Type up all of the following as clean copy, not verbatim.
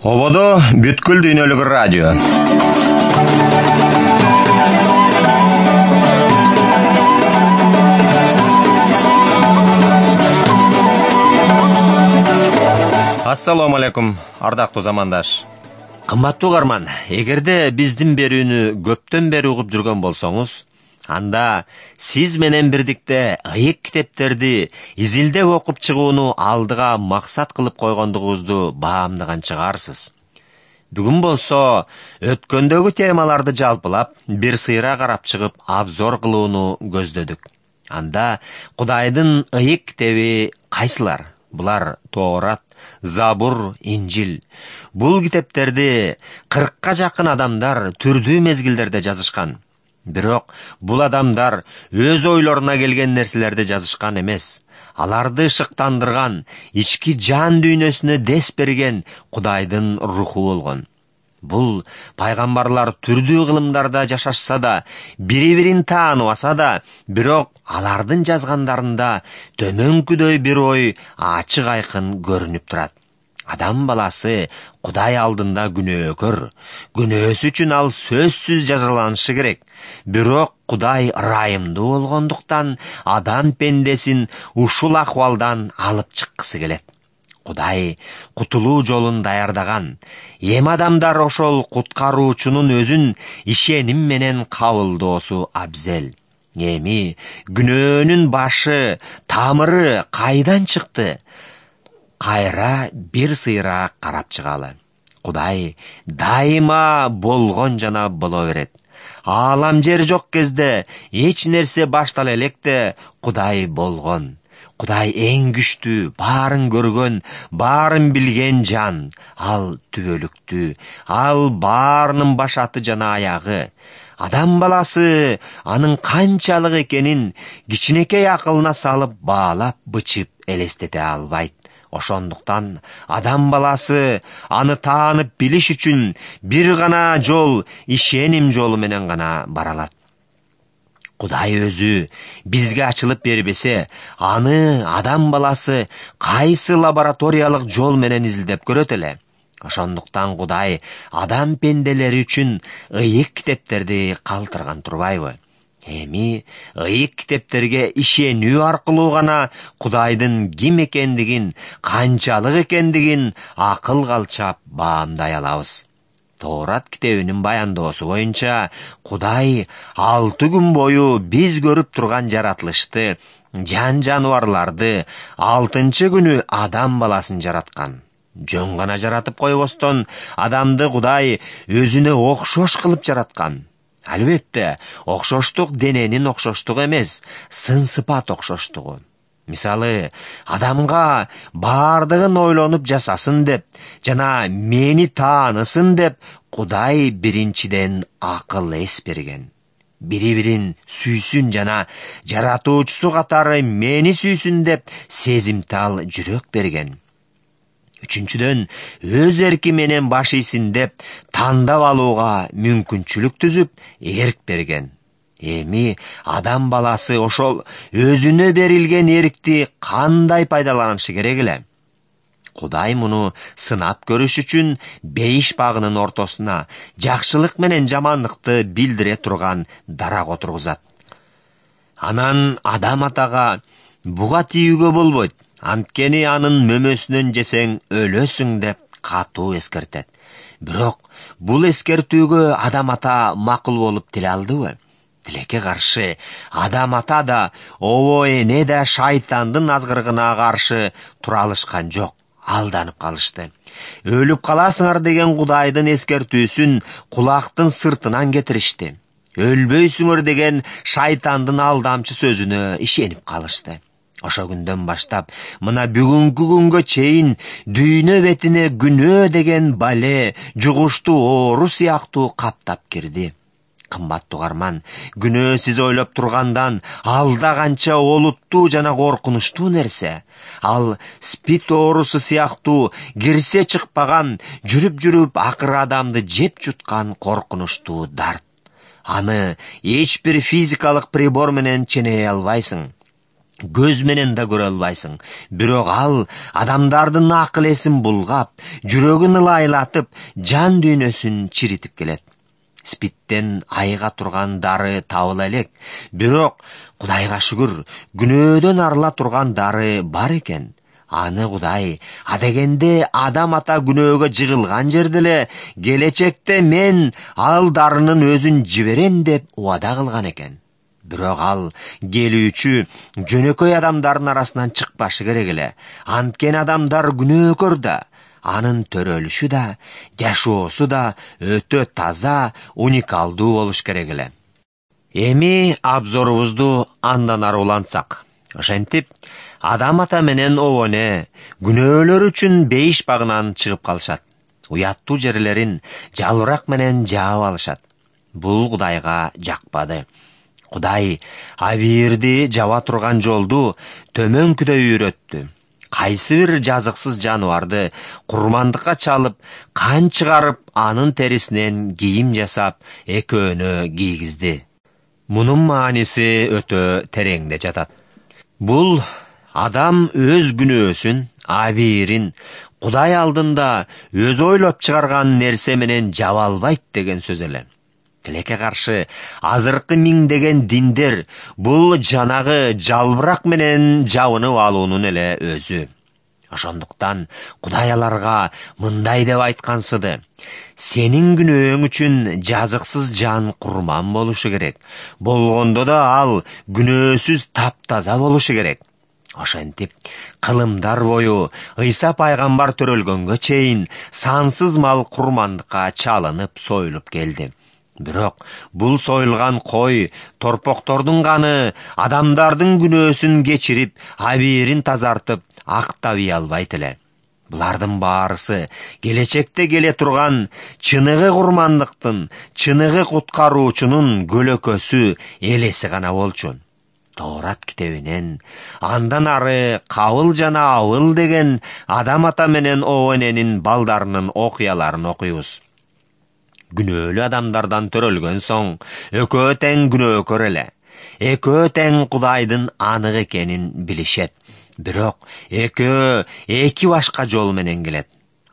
Ободо бүткүл дүйнөлүк радио. Ассаламу алейкум, ардактуу замандаш. Кымбаттуу угарман, эгерде биздин берүүнү көптөн бери угуп жүргөн болсоңуз, анда сиз менен бирдикте ыйык китептерди изилдеп окуп чыгууну алдыга максат кылып койгондугубузду баамдаган чыгарсыз. Бүгүн болсо өткөндөгү темаларды жалпылап, бир сыйра карап чыгып, обзор кылууну көздөдүк. Анда Кудайдын ыйык китеби кайсылар? Булар Тоорат, Забур, Инжил. Бул китептерди 40ка жакын адамдар түрдүү мезгилдерде жазышкан. Бирок бул адамдар өз ойлоруна келген нерселерди жазышкан эмес. Аларды шыктандырган, ички жан дүйнөсүнө дес берген Кудайдын руху болгон. Бул пайгамбарлар түрдүү кылымдарда жашашса да, бири-бирин тааныбаса да, бирок алардын жазгандарында төмөнкүдөй бир ой ачык айкын көрүнүп турат. Адам баласы Кудай алдында күнөөкөр. Күнөөсү үчүн ал сөзсүз жазаланышы керек. Бирок Кудай ырайымдуу болгондуктан адам пендесин ушул акыбалдан алып чыккысы келет. Кудай кутулуу жолун даярдаган. Эми адамдар ошол куткаруучунун өзүн ишеним менен кабылдоосу абзел. Эми күнөөнүн башы, тамыры кайдан чыкты? Кайра бир сыйра карап чыгалы. Кудай дайыма болгон жана боло берет. Аалам жер жок кезде эч нерсе баштала электе Кудай болгон. Кудай эң күчтүү, баарын көргөн, баарын билген жан. Ал түбөлүктүү, ал баарынын башаты жана аягы. Адам баласы анын канчалык экенин кичинекей акылына салып, баалап, бычып элестете албайт. Ошондуктан адам баласы аны таанып билиш үчүн бир гана жол, ишеним жолу менен гана бара алат. Кудай өзү бизге ачылып бербесе, аны адам баласы кайсы лабораториялык жол менен изилдеп көрөт эле? Ошондуктан Кудай адам пенделери үчүн ыйык китептерди калтырган турбайбы? Эми ыйык китептерге ишенүү аркылуу гана Кудайдын ким экендигин, канчалык экендигин акыл калчап баамдай алабыз. Тоорат китебинин баяндоосу боюнча, Кудай 6 күн бою биз көрүп турган жаратылышты, жан-жаныбарларды 6-чы күнү адам баласын жараткан. Жөн гана жаратып койбостон, адамды Кудай өзүнө окшош кылып жараткан. Албетте, окшоштук дененин окшоштугу эмес, сын-сыпат окшоштугу. Мисалы, адамга баардыгын ойлонуп жасасын деп, жана мени таанысын деп, Кудай биринчиден акыл эс берген. Бири-бирин сүйсүн жана жаратуучусу катары мени сүйсүн деп сезимтал жүрөк берген. Үчүнчүдөн, өз эрки менен баш ийсин деп, тандап алууга мүмкүнчүлүк түзүп, эрк берген. Эми адам баласы ошол өзүнө берилген эркти кандай пайдаланышы керек эле? Кудай муну сынап көрүш үчүн 5 багынын ортосуна жакшылык менен жамандыкты билдире турган дарак отургузат. Анан адам атага буга тийүүгө болбойт, анткени анын мөмөсүнөн жесең өлөсүң деп катуу эскертет. Бирок бул эскертүүгө адам ата макул болуп тиле алдыбы? Тилекке каршы адам ата да, обо эне да шайтандын азгырыгына каршы тура алышкан жок, алданып калышты. Өлүп каласыңар деген Кудайдын эскертүүсүн кулактын сыртынан кетиришти. Өлбөйсүңөр деген шайтандын алдамчы сөзүнө ишенип калышты. Ошо күндөн баштап, мына бүгүнкү күнгө чейин дүйнө бетине күнөө деген бале, жугуштуу оору сыяктуу каптап кирди. Кымбаттуу угарман, күнөө сиз ойлоп тургандан алда канча олуттуу жана коркунучтуу нерсе. Ал спит оорусу сыяктуу кирсе чыкпаган, жүрүп акыры адамды жеп жуткан коркунучтуу дарт. Аны эч бир физикалык прибор менен ченей албайсың. көз менен да көрө албайсың. Бирок ал адамдардын акыл эсин булгап, жүрөгүн ылайлатып, жан дүйнөсүн чиритип келет. Спиттен айга турган дары табыла элек, бирок Кудайга шүгүр, күнөөдөн арыла турган дары бар экен. Аны Кудай адегенде адам ата күнөөгө жыгылган жерде эле келечекте мен ал дарынын өзүн жиберем деп убада кылган экен. Бирок ал келүүчү жөнөкөй адамдардын арасынан чыкпашы керек эле. Анткени адамдар күнөөкөр да, анын төрөлүшү да, жашоосу да өтө таза, уникалдуу болуш керек эле. Эми обзорубузду андан ары улантсак. Ошентип, адам ата менен обоне күнөөлөр үчүн бейиш багынан чыгып калышат. Уяттуу жерлерин жалбырак менен жаап алышат. Бул Кудайга жакпады. Кудай абийирди жаба турган жолду төмөнкүдөй үйрөттү. Кайсы бир жазыксыз жаныбарды курмандыкка чалып, кан чыгарып, анын терисинен кийим жасап, экөөнө кийгизди. Мунун мааниси өтө тереңде жатат. Бул адам өз күнөөсүн, абийирин Кудай алдында өз ойлоп чыгарган нерсе менен жаба албайт деген сөз эле. Тилекке каршы азыркы миңдеген диндер бул жанагы жалбырак менен жабынып алуунун эле өзү. Ошондуктан Кудай аларга мындай деп айткансыды: сенин күнөөң үчүн жазыксыз жан курман болушу керек. Болгондо да ал күнөөсүз таптаза болушу керек. Ошентип, кылымдар бою Ыйса пайгамбар төрөлгөнгө чейин сансыз мал курмандыкка чалынып, союлуп келди. Бирок бул союлган кой, торпоктордун каны адамдардын күнөөсүн кечирип, абийирин тазартып, актабый албайт эле. Булардын баарысы келечекте келе турган чыныгы курмандыктын, чыныгы куткаруучунун көлөкөсү, элеси гана болчу. Тоорат китебинен андан ары Кабыл жана Абыл деген адам ата менен обоненин балдарынын окуяларын окуйбуз. Күнөөлүү адамдардан төрөлгөн соң экөө тең күнөөкөр эле. Экөө тең Кудайдын анык экенин билишет. Бирок экөө эки башка жол менен келет.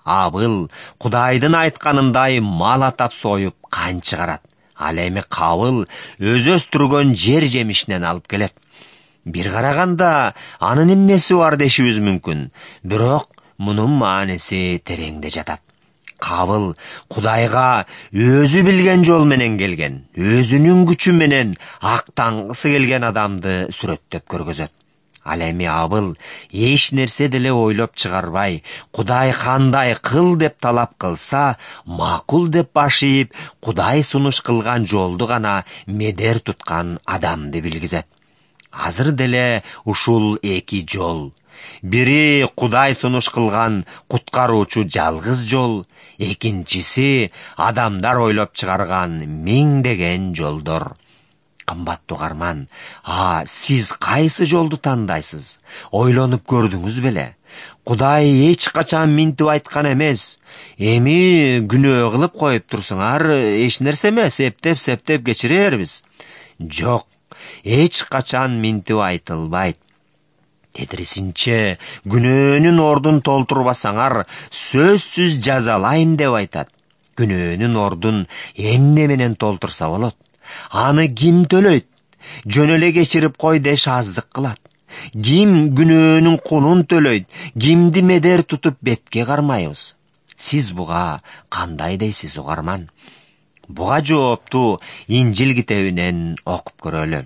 Абыл Кудайдын айтканындай мал атап союп кан чыгарат. Ал эми Кабыл өзү өстүргөн жер жемишинен алып келет. Бир караганда анын эмнеси бар дешибиз мүмкүн. Бирок мунун мааниси тереңде жатат. Кабыл Кудайга өзү билген жол менен келген, өзүнүн күчү менен актангысы келген адамды сүрөттөп көргөзөт. Ал эми Абыл эч нерсе деле ойлоп чыгарбай, Кудай кандай кыл деп талап кылса, макул деп баш ийип, Кудай сунуш кылган жолду гана медер туткан адамды билгизет. Азыр деле ушул эки жол. Бири Кудай сунуш кылган куткаруучу жалгыз жол, экинчиси адамдар ойлоп чыгарган миңдеген жолдор. Кымбаттуу угарман, сиз кайсы жолду тандайсыз? Ойлонуп көрдүңүз беле? Кудай эч качан минтип айткан эмес. Эми күнөө кылып коюп турсуңар, эч нерсе эмес, эптеп кечирербиз. Жок, эч качан минтип айтылбайт. Тетирисинче, күнөөнүн ордун толтурбасаңар, сөзсүз жазалайм деп айтат. Күнөөнүн ордун эмне менен толтурса болот? Аны ким төлөйт? Жөн эле кечирип кой деш аздык кылат. Ким күнөөнүн кунун төлөйт? Кимди медер тутуп бетке кармайбыз? Сиз буга кандай дейсиз, угарман? Буга жоопту Инжил китебинен окуп көрөлү.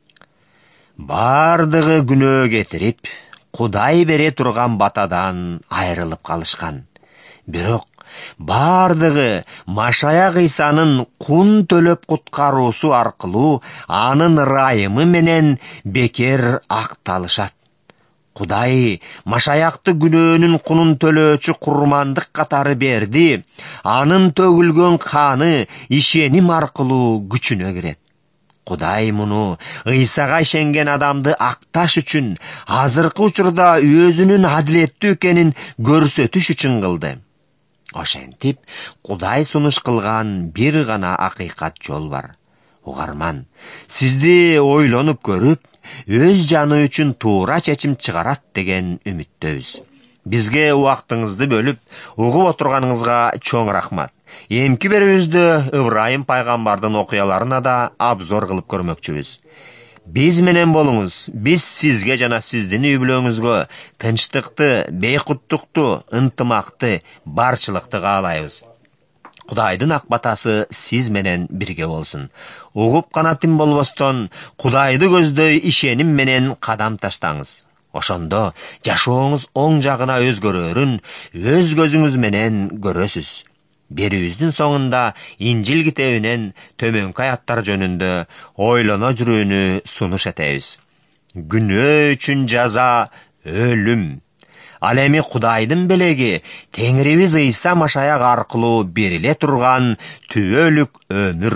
Бардыгы күнөө кетирип, Кудай бере турган батадан айрылып калышкан. Бирок бардыгы Машаяк Ыйсанын кун төлөп куткаруусу аркылуу анын ырайымы менен бекер акталышат. Кудай Машаякты күнөөнүн кунун төлөөчү курмандык катары берди. Анын төгүлгөн каны ишеним аркылуу күчүнө кирет. Кудай муну Ыйсага ишенген адамды акташ үчүн, азыркы учурда өзүнүн адилеттүү экенин көрсөтүш үчүн кылды. Ошентип, Кудай сунуш кылган бир гана акыйкат жол бар. Угарман, сизди ойлонуп көрүп, өз жаны үчүн туура чечим чыгарат деген үмүттөбүз. Бизге убактыңызды бөлүп, угуп отурганыңызга чоң рахмат. Эмки берүүбүздө Ыбрайым пайгамбардын окуяларына да обзор кылып көрмөкчүбүз. Биз менен болуңуз. Биз сизге жана сиздин үй-бүлөңүзгө тынчтыкты, бейкуттукту, ынтымакты, барчылыкты каалайбыз. Кудайдын ак батасы сиз менен бирге болсун. Угуп гана тим болбостон, Кудайды көздөй ишеним менен кадам таштаңыз. Ошондо жашооңуз оң жагына өзгөрөрүн өз көзүңүз менен көрөсүз. Берүүбүздүн соңунда Инжил китебинен төмөнкү аяттар жөнүндө ойлоно жүрүүнү сунуш этебиз. Күнөө үчүн жаза өлүм. Ал эми Кудайдын белеги Теңирибиз Ыйса Машаяк аркылуу бериле турган түбөлүк өмүр.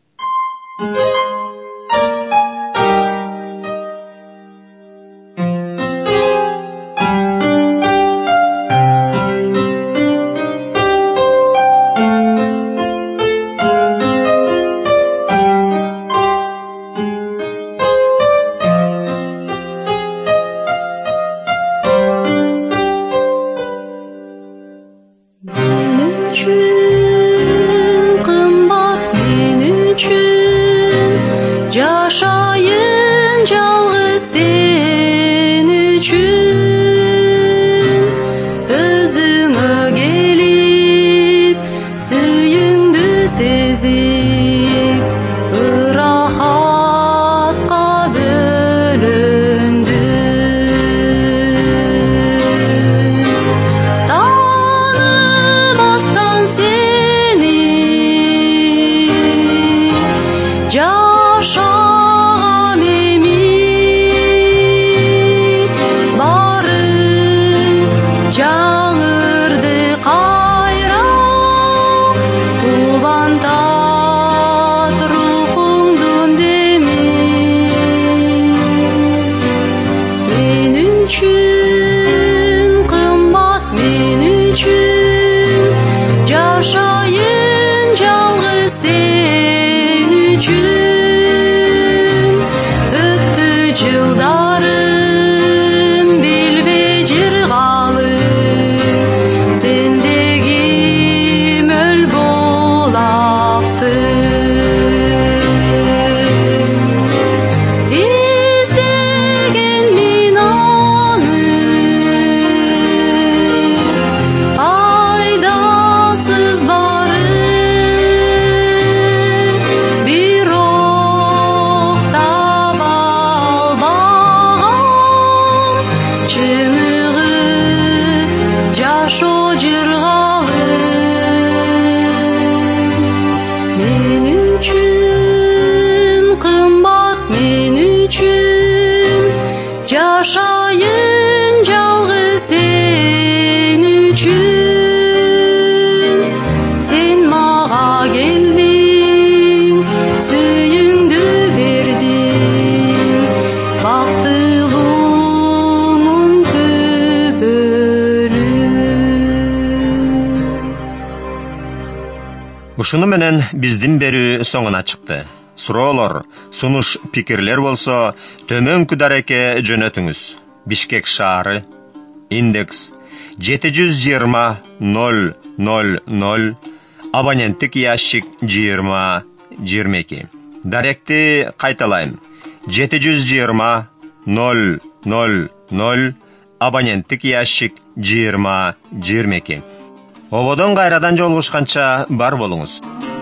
Ушуну менен биздин берүү соңуна чыкты. Суроолор, сунуш, пикирлер болсо төмөнкү дарекке жөнөтүңүз. Бишкек шаары, индекс 720-000, абоненттик ящик 2022. Даректи кайталайм. 720-000, абоненттик ящик 2022. Ободон кайрадан жолугушканча бар болуңуз.